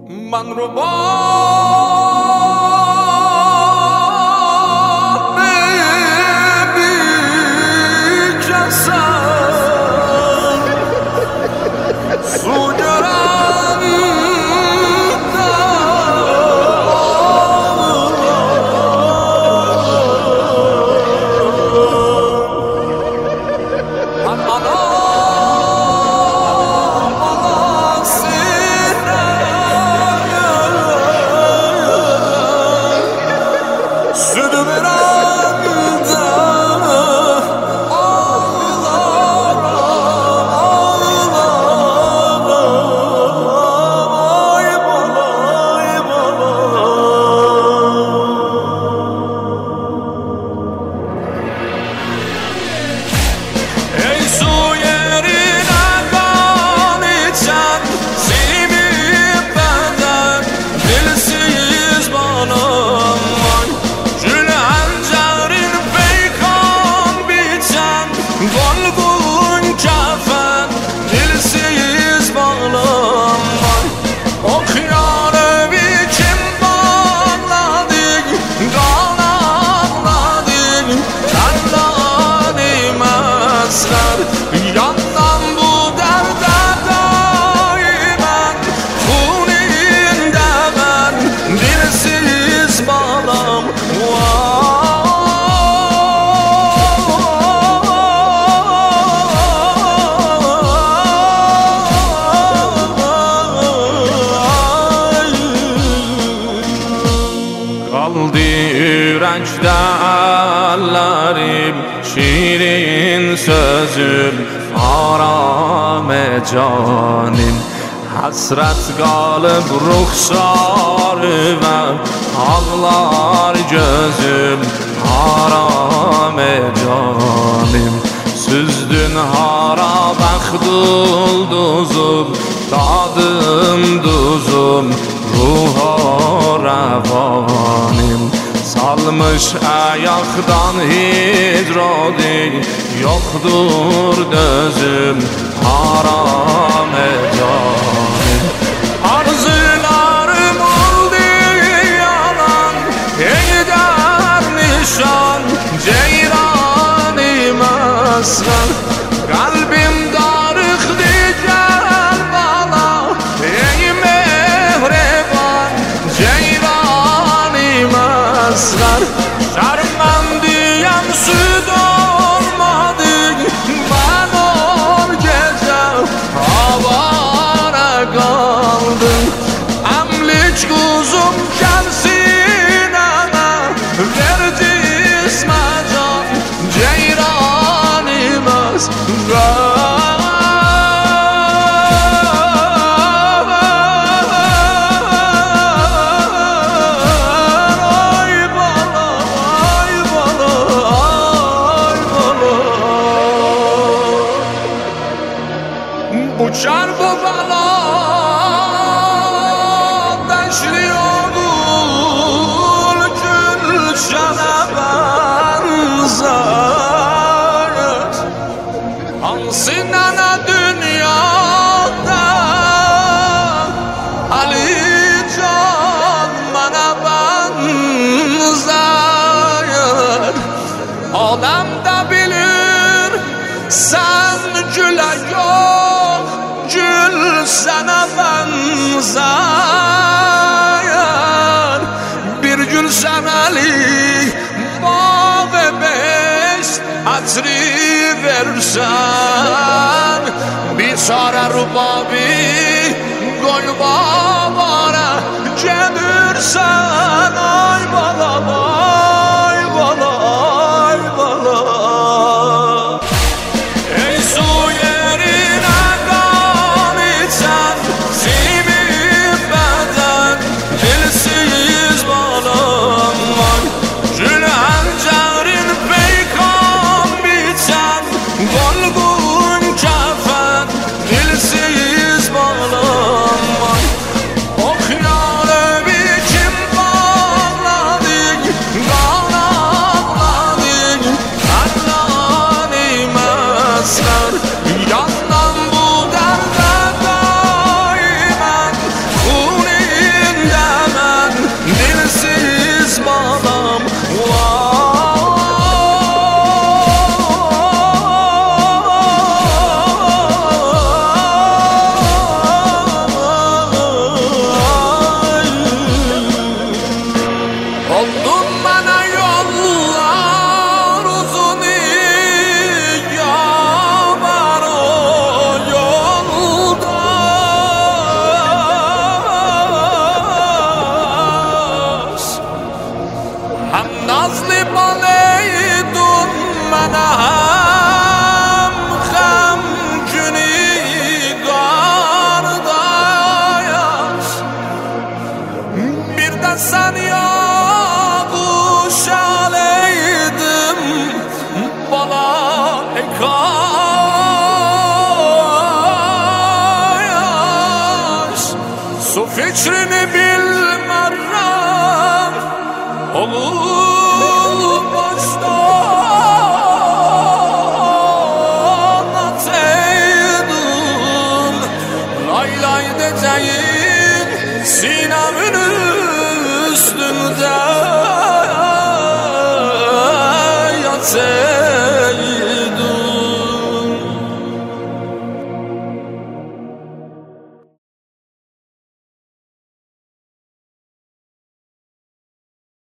من رو با Yürekte ellerim, şirin sözüm, arame canim. Hasret kalıp ruhsarıma, ağlar gözüm, arame canim. Süzdün harabak dulduzum, tadım duzum, ruha revanim. Salmış ayaktan hidrodi, yoktur dözüm, haram canim. Arzularım oldu yalan, eder nişan, ceyranim aslan. Kalbim darıktı gel bana, ey mehreban, ceyranim aslan. Şarmandiyem süt olmadı, ben o gece havara kaldım. Emlik kuzum gelsin ana, verdi ismacan, ceyranim aslan. Uçar bu bala deşli oğul Gülşen'e benzer. Ansın ana dünyada Ali Can bana benzer. Adam da bilir sen güle yok, gül sana benzer. Bir gün seneli bağ beş hatri versen, bir çare rubabi gol babara gelirsen. Ay bala ay bala ay bala. Golgun kefen, dilsiz bağlı. fikrini bilmərəm Olub başdan ataydım Lay lay detayın sinəmin üstündə